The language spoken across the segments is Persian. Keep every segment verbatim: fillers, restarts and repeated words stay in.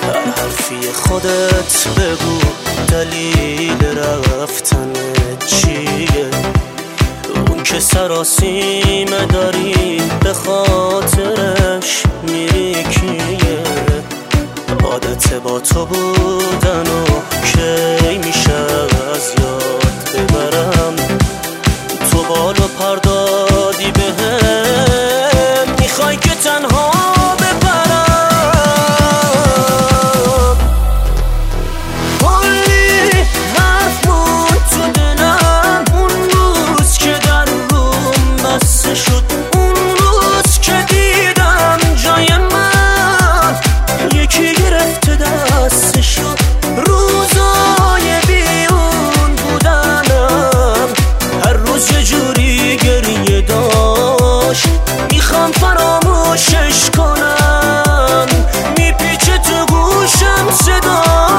هر حرفی خودت بگو دلیل رفتن چیه؟ اون که سراسیمه داری به خاطرش میری کیه؟ عادت با تو بودن و کی میشه از یاد ببرم؟ تو بال و پر دادی بهم، میخوای که تنها ببرم. کلی حرف بود تو دلم اون روز که در روم بسته شد، اون روز که دیدم جای من یکی گرفته دستشو. روزای بیرون بودنم هر روز یه جوری گریه داشت، میخوام فراموشش کنم، میپیچه تو گوشم صدا.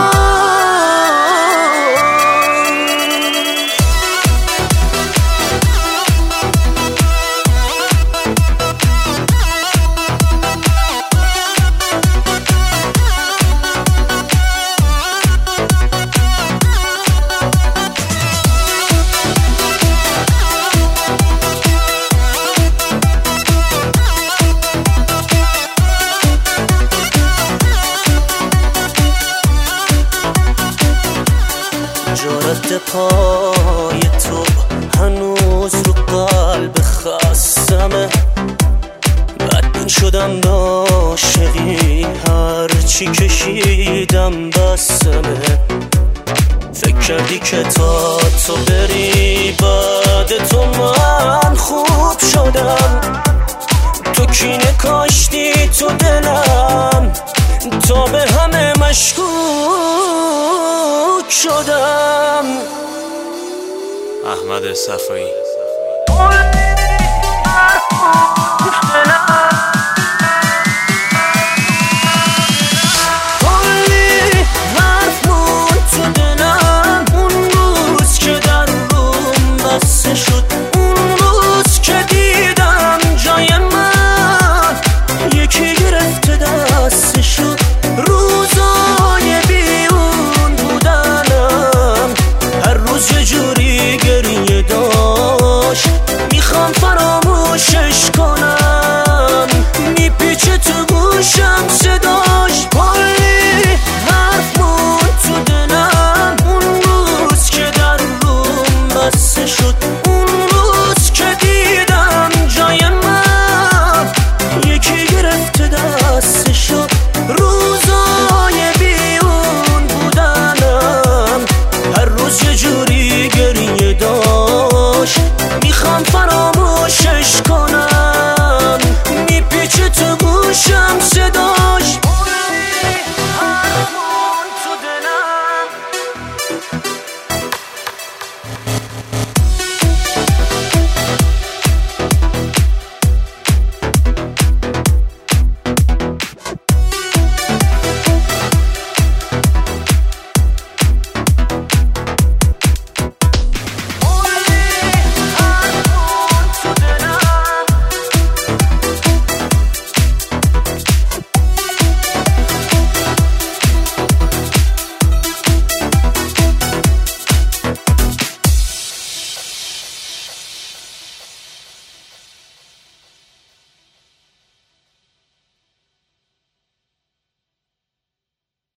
جارت پای تو هنوز رو قلب خستمه، بدبین شدم عاشقی هرچی کشیدم بسمه. فکر کردی که تا تو بری بعد تو من خوب شدم، تو کینه کاشتی تو دلم تا به همه مشکوک شدم. احمد صفایی.